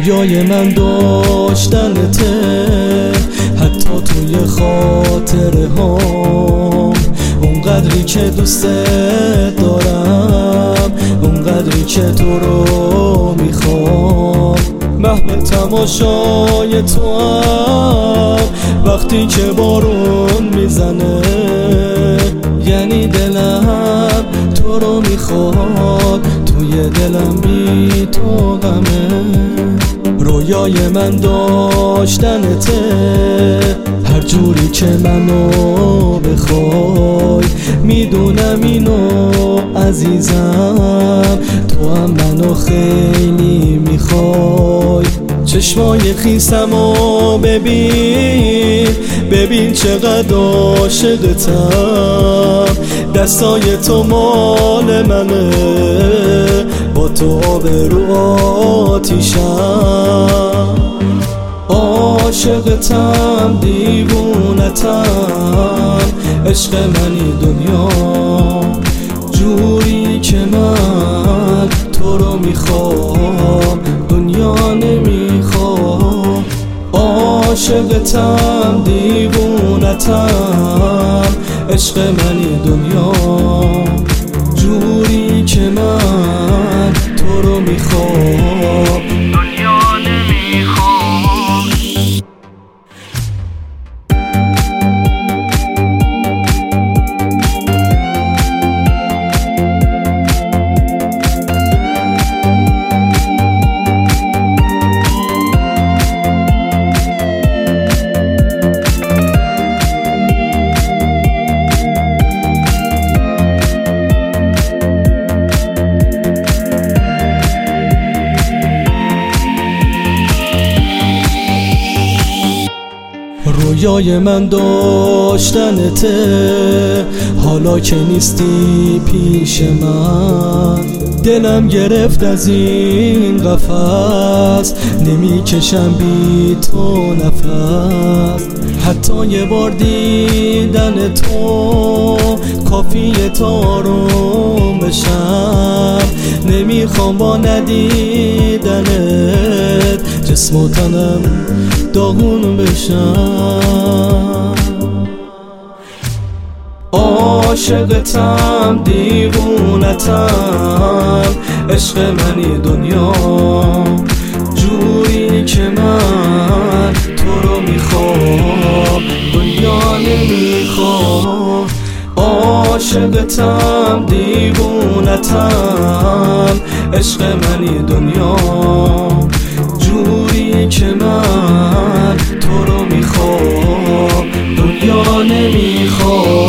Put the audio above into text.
رویای من داشتنته، حتی توی خاطره ها. اونقدری که دوست دارم، اونقدری که تو رو میخوام. محو تماشای تو هم وقتی که بارون میزنه، یعنی دلم تو رو میخواد، توی دلم بی تو غمه. رویای من داشتنته، هر جوری که منو بخوای. میدونم اینو عزیزم، تو هم منو خیلی میخوای. چشمای خیسمو ببین، ببین چقدر عاشقتم. دستای تو مال منه، با تو آبرو آتیشم. عاشقتم، دیوونتم، عشق منی دنیا. جوری که من تو رو میخوام، دنیا نمیخوام. عاشقتم، دیوونتم، عشق منی دنیا. جوری که من تو رو میخوام، دنیا نمیخوام. رویای من داشتنته، حالا که نیستی پیش من. دلم گرفت از این قفس، نمیکشم بی تو نفس. حتی یه بار دیدن تو کافیه تا آروم بشم. نمیخوام با ندیدنت جسم و تنم داغون بشم. عاشقتم، دیوونتم، عشق منی دنیا. جوری که من تو رو میخوام، دنیا نمیخوام. عاشقتم، دیوونتم، عشق منی دنیا. جوری که من تو رو میخوام، دنیا نمیخوام.